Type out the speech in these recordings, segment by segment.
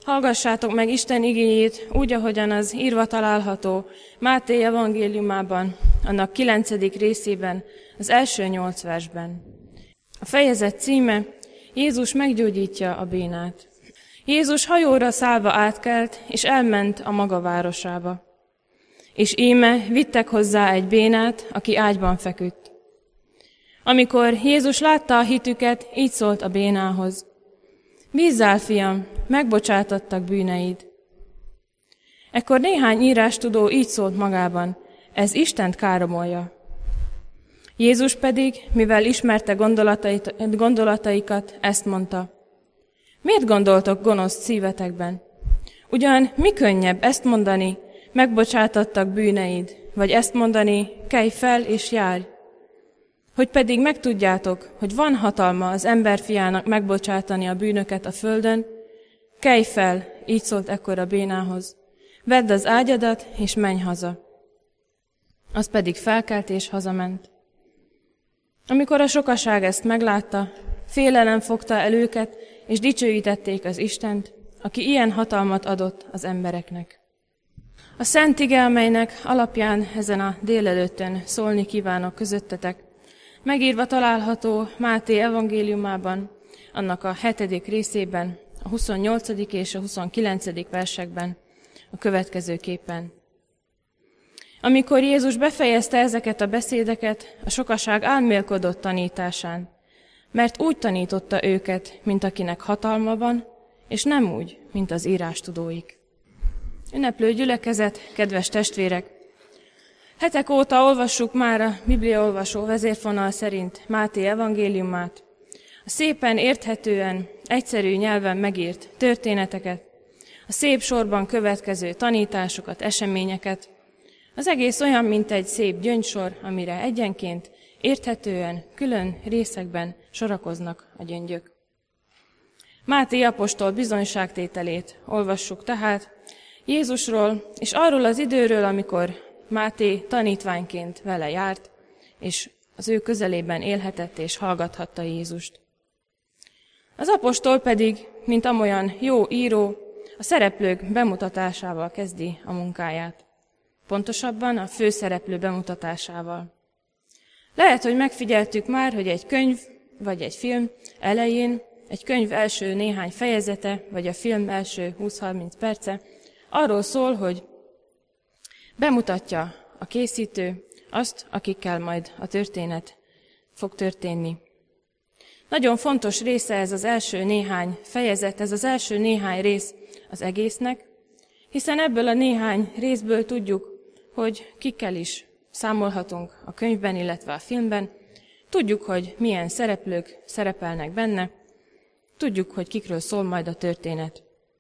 Hallgassátok meg Isten igéjét úgy, ahogyan az írva található Máté evangéliumában, annak 9. részében, az első 8 versben. A fejezet címe: Jézus meggyógyítja a bénát. Jézus hajóra szállva átkelt, és elment a maga városába. És íme vittek hozzá egy bénát, aki ágyban feküdt. Amikor Jézus látta a hitüket, így szólt a bénához: Bízzál, fiam, megbocsátottak bűneid. Ekkor néhány írástudó így szólt magában: ez Istent káromolja. Jézus pedig, mivel ismerte gondolataikat, ezt mondta: miért gondoltok gonosz szívetekben? Ugyan mi könnyebb ezt mondani: megbocsátottak bűneid, vagy ezt mondani: kelj fel és járj? Hogy pedig megtudjátok, hogy van hatalma az emberfiának megbocsátani a bűnöket a földön, kelj fel, így szólt ekkor a bénához, vedd az ágyadat, és menj haza. Az pedig felkelt és hazament. Amikor a sokaság ezt meglátta, félelem fogta el őket, és dicsőítették az Istent, aki ilyen hatalmat adott az embereknek. A szent ige, amelynek alapján ezen a délelőttön szólni kívánok közöttetek, megírva található Máté evangéliumában, annak a 7. részében, a 28. és a 29. versekben, a következőképpen. Amikor Jézus befejezte ezeket a beszédeket, a sokaság álmélkodott tanításán, mert úgy tanította őket, mint akinek hatalma van, és nem úgy, mint az írástudóik. Ünneplő gyülekezet, kedves testvérek! Hetek óta olvassuk már a bibliaolvasó vezérfonal szerint Máté evangéliumát, a szépen érthetően, egyszerű nyelven megírt történeteket, a szép sorban következő tanításokat, eseményeket. Az egész olyan, mint egy szép gyöngysor, amire egyenként érthetően, külön részekben sorakoznak a gyöngyök. Máté apostol bizonyságtételét olvassuk tehát Jézusról, és arról az időről, amikor Máté tanítványként vele járt, és az ő közelében élhetett és hallgathatta Jézust. Az apostol pedig, mint amolyan jó író, a szereplők bemutatásával kezdi a munkáját. Pontosabban a főszereplő bemutatásával. Lehet, hogy megfigyeltük már, hogy egy könyv vagy egy film elején, egy könyv első néhány fejezete, vagy a film első 20-30 perce arról szól, hogy bemutatja a készítő azt, akikkel majd a történet fog történni. Nagyon fontos része ez az első néhány fejezet, ez az első néhány rész az egésznek, hiszen ebből a néhány részből tudjuk, hogy kikkel is számolhatunk a könyvben, illetve a filmben, tudjuk, hogy milyen szereplők szerepelnek benne, tudjuk, hogy kikről szól majd a történet.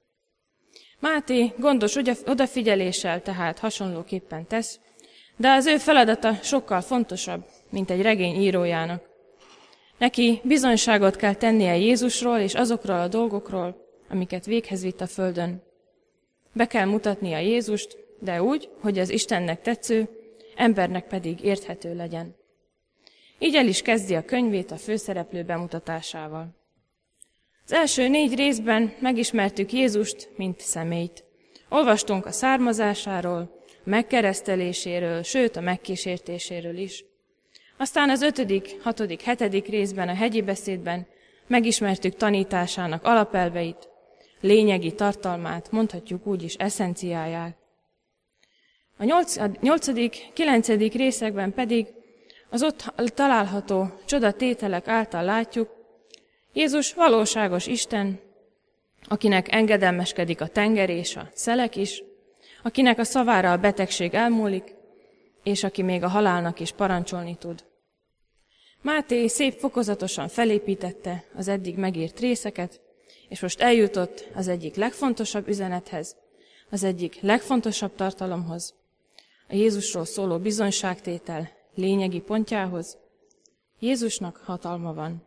Máté gondos odafigyeléssel tehát hasonlóképpen tesz, de az ő feladata sokkal fontosabb, mint egy regény írójának. Neki bizonyságot kell tennie Jézusról és azokról a dolgokról, amiket véghez vitt a földön. Be kell mutatnia Jézust, de úgy, hogy az Istennek tetsző, embernek pedig érthető legyen. Így el is kezdi a könyvét a főszereplő bemutatásával. Az első 4 részben megismertük Jézust, mint személyt. Olvastunk a származásáról, megkereszteléséről, sőt a megkísértéséről is. Aztán az 5., 6., 7. részben, a hegyi beszédben megismertük tanításának alapelveit, lényegi tartalmát, mondhatjuk úgy is eszenciáját. A 8., 9. részekben pedig az ott található csodatételek által látjuk, Jézus valóságos Isten, akinek engedelmeskedik a tenger és a szelek is, akinek a szavára a betegség elmúlik, és aki még a halálnak is parancsolni tud. Máté szép fokozatosan felépítette az eddig megírt részeket, és most eljutott az egyik legfontosabb üzenethez, az egyik legfontosabb tartalomhoz, a Jézusról szóló bizonyságtétel lényegi pontjához. Jézusnak hatalma van.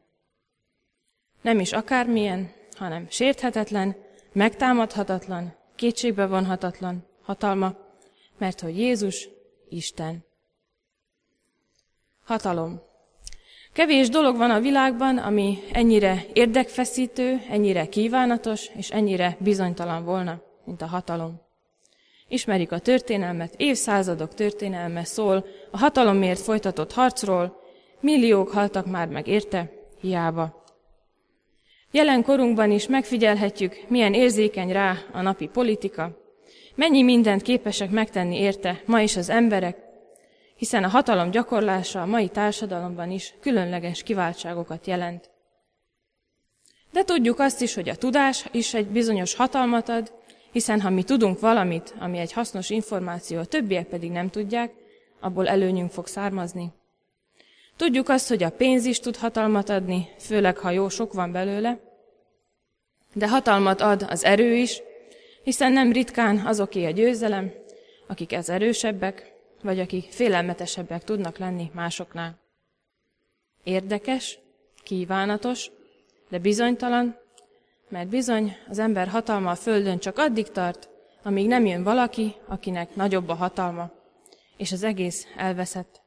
Nem is akármilyen, hanem sérthetetlen, megtámadhatatlan, kétségbevonhatatlan hatalma, mert hogy Jézus Isten. Hatalom. Kevés dolog van a világban, ami ennyire érdekfeszítő, ennyire kívánatos és ennyire bizonytalan volna, mint a hatalom. Ismerik a történelmet, évszázadok történelme szól a hatalomért folytatott harcról, milliók haltak már meg érte, hiába. Jelen korunkban is megfigyelhetjük, milyen érzékeny rá a napi politika, mennyi mindent képesek megtenni érte ma is az emberek, hiszen a hatalom gyakorlása a mai társadalomban is különleges kiváltságokat jelent. De tudjuk azt is, hogy a tudás is egy bizonyos hatalmat ad, hiszen ha mi tudunk valamit, ami egy hasznos információ, a többiek pedig nem tudják, abból előnyünk fog származni. Tudjuk azt, hogy a pénz is tud hatalmat adni, főleg ha sok van belőle, de hatalmat ad az erő is, hiszen nem ritkán azoké a győzelem, akik ez erősebbek, vagy akik félelmetesebbek tudnak lenni másoknál. Érdekes, kívánatos, de bizonytalan, mert bizony az ember hatalma a földön csak addig tart, amíg nem jön valaki, akinek nagyobb a hatalma, és az egész elveszett.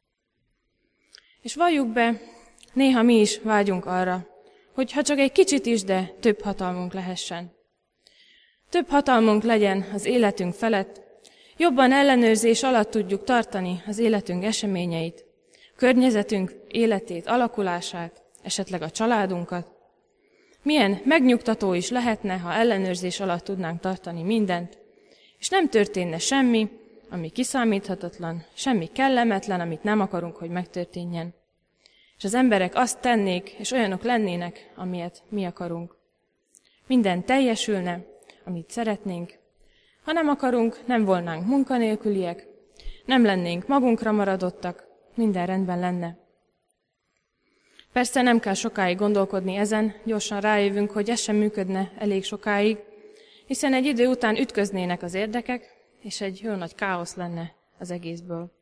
És valljuk be, néha mi is vágyunk arra, hogy ha csak egy kicsit is, de több hatalmunk lehessen. Több hatalmunk legyen az életünk felett, jobban ellenőrzés alatt tudjuk tartani az életünk eseményeit, környezetünk életét, alakulását, esetleg a családunkat. Milyen megnyugtató is lehetne, ha ellenőrzés alatt tudnánk tartani mindent, és nem történne semmi, ami kiszámíthatatlan, semmi kellemetlen, amit nem akarunk, hogy megtörténjen. És az emberek azt tennék, és olyanok lennének, amilyet mi akarunk. Minden teljesülne, amit szeretnénk. Ha nem akarunk, nem volnánk munkanélküliek, nem lennénk magunkra maradottak, minden rendben lenne. Persze nem kell sokáig gondolkodni ezen, gyorsan rájövünk, hogy ez sem működne elég sokáig, hiszen egy idő után ütköznének az érdekek, és egy jó nagy káosz lenne az egészből.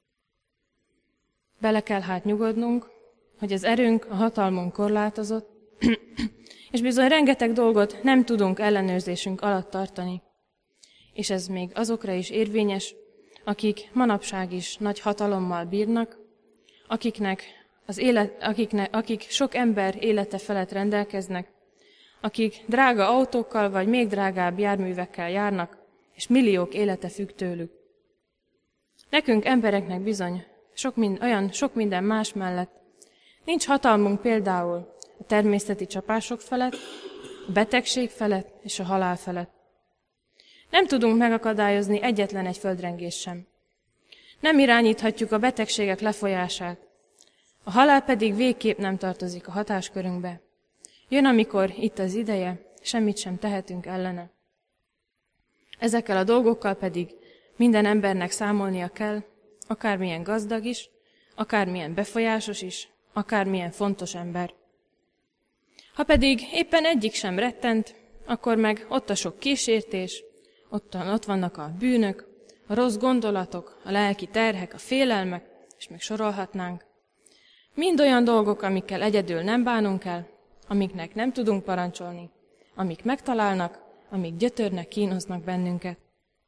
Bele kell hát nyugodnunk, hogy az erőnk, a hatalmunk korlátozott, és bizony rengeteg dolgot nem tudunk ellenőrzésünk alatt tartani. És ez még azokra is érvényes, akik manapság is nagy hatalommal bírnak, akik sok ember élete felett rendelkeznek, akik drága autókkal vagy még drágább járművekkel járnak, és milliók élete függ tőlük. Nekünk embereknek bizony sok minden más mellett nincs hatalmunk például a természeti csapások felett, a betegség felett és a halál felett. Nem tudunk megakadályozni egyetlen egy földrengést sem. Nem irányíthatjuk a betegségek lefolyását, a halál pedig végképp nem tartozik a hatáskörünkbe. Jön, amikor itt az ideje, semmit sem tehetünk ellene. Ezekkel a dolgokkal pedig minden embernek számolnia kell, akármilyen gazdag is, akármilyen befolyásos is, akármilyen fontos ember. Ha pedig éppen egyik sem rettent, akkor meg ott a sok kísértés, ott vannak a bűnök, a rossz gondolatok, a lelki terhek, a félelmek, és még sorolhatnánk. Mind olyan dolgok, amikkel egyedül nem bánunk el, amiknek nem tudunk parancsolni, amik megtalálnak, amik gyötörnek, kínoznak bennünket.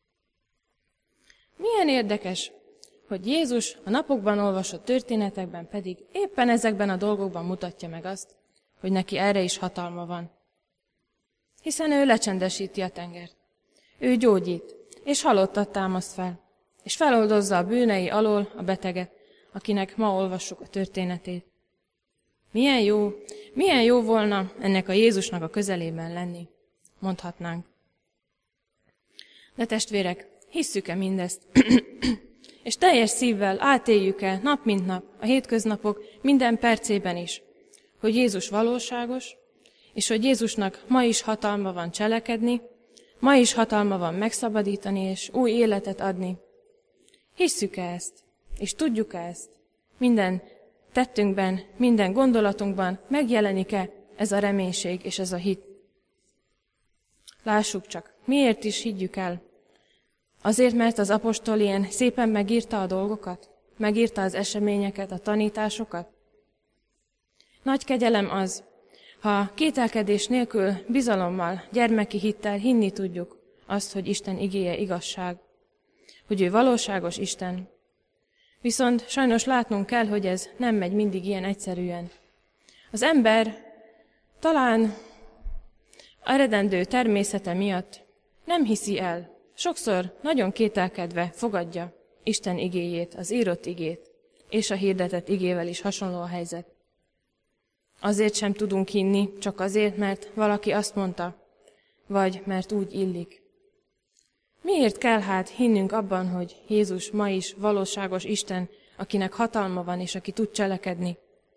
Milyen érdekes, hogy Jézus a napokban olvasott történetekben pedig éppen ezekben a dolgokban mutatja meg azt, hogy neki erre is hatalma van. Hiszen ő lecsendesíti a tengert. Ő gyógyít, és halottat támaszt fel, és feloldozza a bűnei alól a beteget, akinek ma olvassuk a történetét. Milyen jó volna ennek a Jézusnak a közelében lenni, mondhatnánk. De testvérek, hisszük-e mindezt? És teljes szívvel átéljük-e nap mint nap, a hétköznapok minden percében is, hogy Jézus valóságos, és hogy Jézusnak ma is hatalma van cselekedni, ma is hatalma van megszabadítani és új életet adni. Hisszük-e ezt? És tudjuk-e ezt? Minden tettünkben, minden gondolatunkban megjelenik-e ez a reménység és ez a hit? Lássuk csak, miért is higgyük el? Azért, mert az apostol ilyen szépen megírta a dolgokat? Megírta az eseményeket, a tanításokat? Nagy kegyelem az, ha kételkedés nélkül, bizalommal, gyermeki hittel hinni tudjuk azt, hogy Isten igéje igazság, hogy ő valóságos Isten. Viszont sajnos látnunk kell, hogy ez nem megy mindig ilyen egyszerűen. Az ember talán eredendő természete miatt nem hiszi el, sokszor nagyon kételkedve fogadja Isten igéjét, az írott igét, és a hirdetett igével is hasonló a helyzet. Azért sem tudunk hinni, csak azért, mert valaki azt mondta, vagy mert úgy illik. Miért kell hát hinnünk abban, hogy Jézus ma is valóságos Isten, akinek hatalma van és aki tud cselekedni?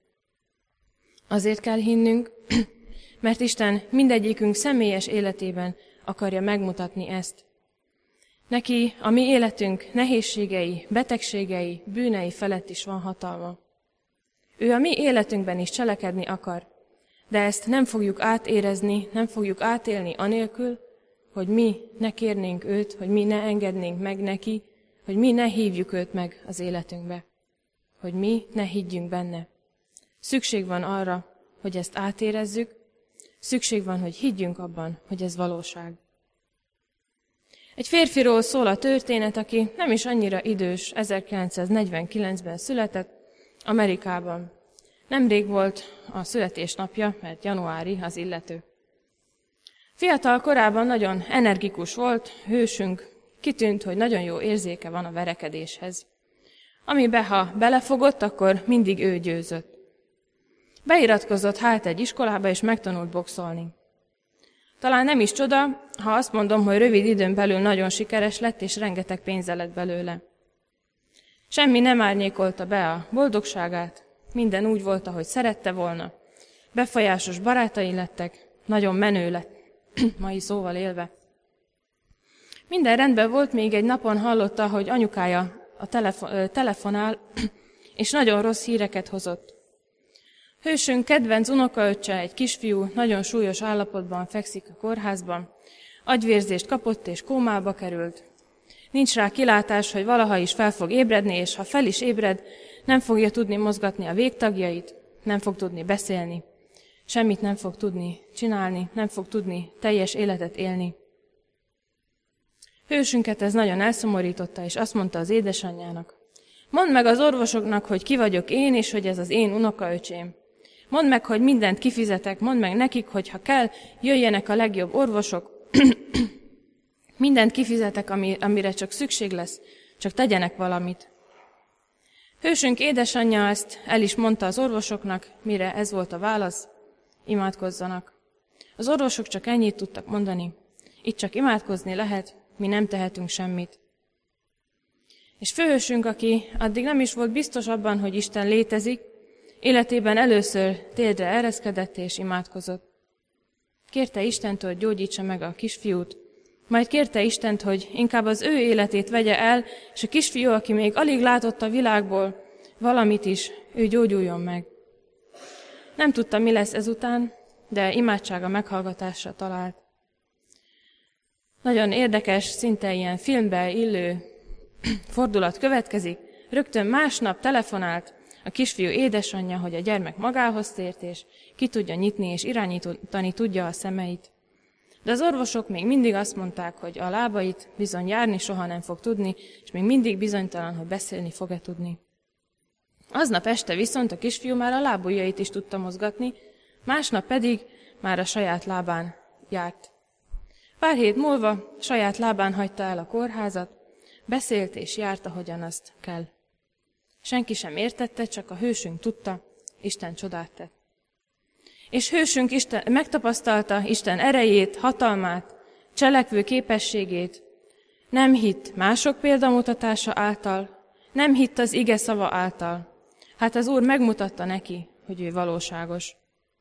Azért kell hinnünk, mert Isten mindegyikünk személyes életében akarja megmutatni ezt. Neki a mi életünk nehézségei, betegségei, bűnei felett is van hatalma. Ő a mi életünkben is cselekedni akar, de ezt nem fogjuk átérezni, nem fogjuk átélni anélkül, hogy mi ne kérnénk őt, hogy mi ne engednénk meg neki, hogy mi ne hívjuk őt meg az életünkbe, hogy mi ne higgyünk benne. Szükség van arra, hogy ezt átérezzük, szükség van, hogy higgyünk abban, hogy ez valóság. Egy férfiról szól a történet, aki nem is annyira idős, 1949-ben született, Amerikában. Nemrég volt a születésnapja, mert januári az illető. Fiatal korában nagyon energikus volt, hősünk, kitűnt, hogy nagyon jó érzéke van a verekedéshez. Amibe, ha belefogott, akkor mindig ő győzött. Beiratkozott hát egy iskolába, és megtanult boxolni. Talán nem is csoda, ha azt mondom, hogy rövid időn belül nagyon sikeres lett, és rengeteg pénze lett belőle. Semmi nem árnyékolta be a boldogságát, minden úgy volt, ahogy szerette volna. Befolyásos barátai lettek, nagyon menő lett, mai szóval élve. Minden rendben volt, még egy napon hallotta, hogy anyukája telefonál, és nagyon rossz híreket hozott. Hősünk kedvenc unokaöccse, egy kisfiú, nagyon súlyos állapotban fekszik a kórházban, agyvérzést kapott és kómába került. Nincs rá kilátás, hogy valaha is fel fog ébredni, és ha fel is ébred, nem fogja tudni mozgatni a végtagjait, nem fog tudni beszélni, semmit nem fog tudni csinálni, nem fog tudni teljes életet élni. Hősünket ez nagyon elszomorította, és azt mondta az édesanyjának: mondd meg az orvosoknak, hogy ki vagyok én, és hogy ez az én unokaöcsém. Mondd meg, hogy mindent kifizetek, mondd meg nekik, hogy ha kell, jöjjenek a legjobb orvosok, mindent kifizetek, amire csak szükség lesz, csak tegyenek valamit. Hősünk édesanyja ezt el is mondta az orvosoknak, mire ez volt a válasz: imádkozzanak. Az orvosok csak ennyit tudtak mondani: itt csak imádkozni lehet, mi nem tehetünk semmit. És főhősünk, aki addig nem is volt biztos abban, hogy Isten létezik, életében először térdre ereszkedett és imádkozott. Kérte Istentől, hogy gyógyítsa meg a kisfiút, majd kérte Istent, hogy inkább az ő életét vegye el, és a kisfiú, aki még alig látott a világból valamit is, ő gyógyuljon meg. Nem tudta, mi lesz ezután, de imádsága meghallgatásra talált. Nagyon érdekes, szinte ilyen filmbe illő fordulat következik. Rögtön másnap telefonált a kisfiú édesanyja, hogy a gyermek magához tért, és ki tudja nyitni, és irányítani tudja a szemeit. De az orvosok még mindig azt mondták, hogy a lábait bizony járni soha nem fog tudni, és még mindig bizonytalan, hogy beszélni fog-e tudni. Aznap este viszont a kisfiú már a lábujjait is tudta mozgatni, másnap pedig már a saját lábán járt. Pár hét múlva saját lábán hagyta el a kórházat, beszélt és járt, ahogyan azt kell. Senki sem értette, csak a hősünk tudta, Isten csodát tett. És hősünk megtapasztalta Isten erejét, hatalmát, cselekvő képességét, nem hitt mások példamutatása által, nem hitt az ige szava által. Hát az Úr megmutatta neki, hogy ő valóságos.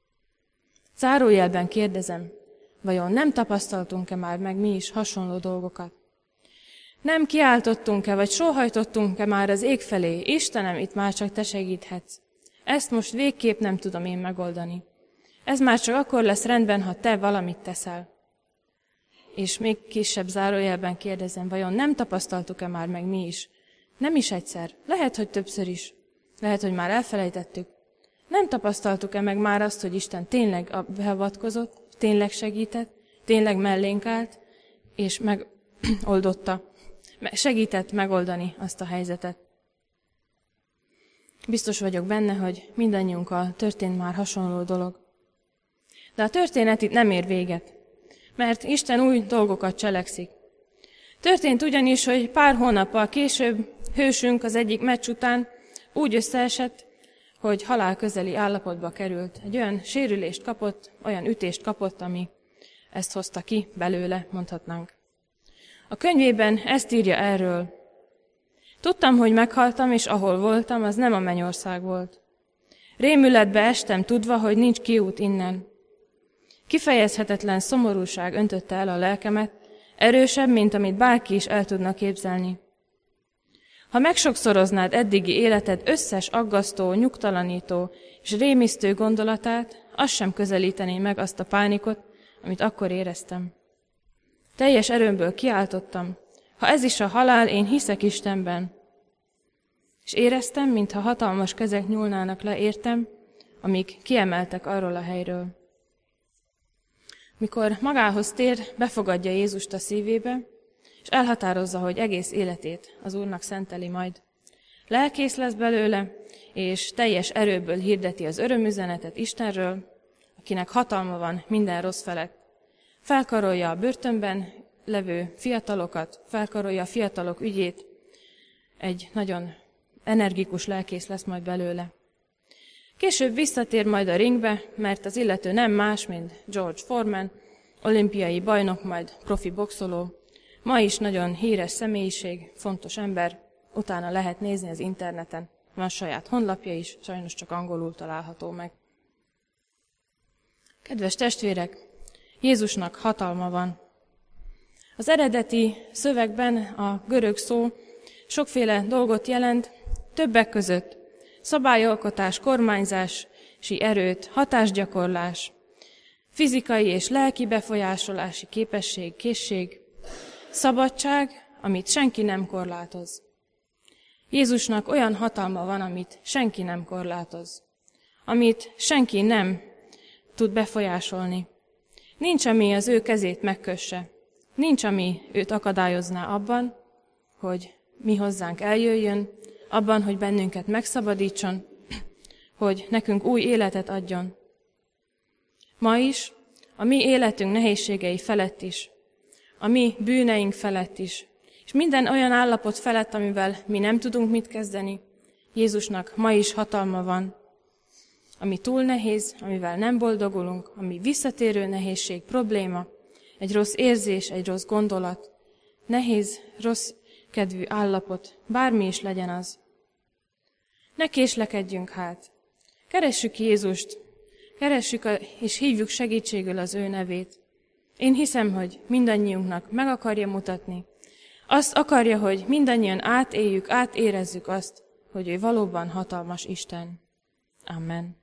Zárójelben kérdezem, vajon nem tapasztaltunk-e már meg mi is hasonló dolgokat? Nem kiáltottunk-e, vagy sóhajtottunk-e már az ég felé: Istenem, itt már csak te segíthetsz. Ezt most végképp nem tudom én megoldani. Ez már csak akkor lesz rendben, ha te valamit teszel. És még kisebb zárójelben kérdezem, vajon nem tapasztaltuk-e már meg mi is? Nem is egyszer, lehet, hogy többször is. Lehet, hogy már elfelejtettük. Nem tapasztaltuk-e meg már azt, hogy Isten tényleg beavatkozott, tényleg segített, tényleg mellénk állt, és megoldotta, segített megoldani azt a helyzetet. Biztos vagyok benne, hogy mindannyiunkkal történt már hasonló dolog. De a történet itt nem ér véget, mert Isten új dolgokat cselekszik. Történt ugyanis, hogy pár hónappal később hősünk az egyik meccs után úgy összeesett, hogy halálközeli állapotba került. Egy olyan sérülést kapott, olyan ütést kapott, ami ezt hozta ki belőle, mondhatnánk. A könyvében ezt írja erről. Tudtam, hogy meghaltam, és ahol voltam, az nem a mennyország volt. Rémületbe estem, tudva, hogy nincs kiút innen. Kifejezhetetlen szomorúság öntötte el a lelkemet, erősebb, mint amit bárki is el tudna képzelni. Ha megsokszoroznád eddigi életed összes aggasztó, nyugtalanító és rémisztő gondolatát, az sem közelítené meg azt a pánikot, amit akkor éreztem. Teljes erőmből kiáltottam, ha ez is a halál, én hiszek Istenben. És éreztem, mintha hatalmas kezek nyúlnának le értem, amíg kiemeltek arról a helyről. Mikor magához tér, befogadja Jézust a szívébe, és elhatározza, hogy egész életét az Úrnak szenteli majd. Lelkész lesz belőle, és teljes erőből hirdeti az örömüzenetet Istenről, akinek hatalma van minden rossz felett. Felkarolja a börtönben levő fiatalokat, felkarolja a fiatalok ügyét, egy nagyon energikus lelkész lesz majd belőle. Később visszatér majd a ringbe, mert az illető nem más, mint George Foreman, olimpiai bajnok, majd profi boxoló. Ma is nagyon híres személyiség, fontos ember, utána lehet nézni az interneten. Van saját honlapja is, sajnos csak angolul található meg. Kedves testvérek, Jézusnak hatalma van. Az eredeti szövegben a görög szó sokféle dolgot jelent, többek között szabályalkotás, kormányzási erőt, hatásgyakorlás, fizikai és lelki befolyásolási képesség, készség, szabadság, amit senki nem korlátoz. Jézusnak olyan hatalma van, amit senki nem korlátoz, amit senki nem tud befolyásolni. Nincs, ami az ő kezét megkösse. Nincs, ami őt akadályozná abban, hogy mi hozzánk eljöjjön, abban, hogy bennünket megszabadítson, hogy nekünk új életet adjon. Ma is, a mi életünk nehézségei felett is, a mi bűneink felett is, és minden olyan állapot felett, amivel mi nem tudunk mit kezdeni, Jézusnak ma is hatalma van, ami túl nehéz, amivel nem boldogulunk, ami visszatérő nehézség, probléma, egy rossz érzés, egy rossz gondolat, nehéz, rossz kedvű állapot, bármi is legyen az. Ne késlekedjünk hát. Keressük Jézust, keressük és hívjuk segítségül az ő nevét. Én hiszem, hogy mindannyiunknak meg akarja mutatni. Azt akarja, hogy mindannyian átéljük, átérezzük azt, hogy ő valóban hatalmas Isten. Amen.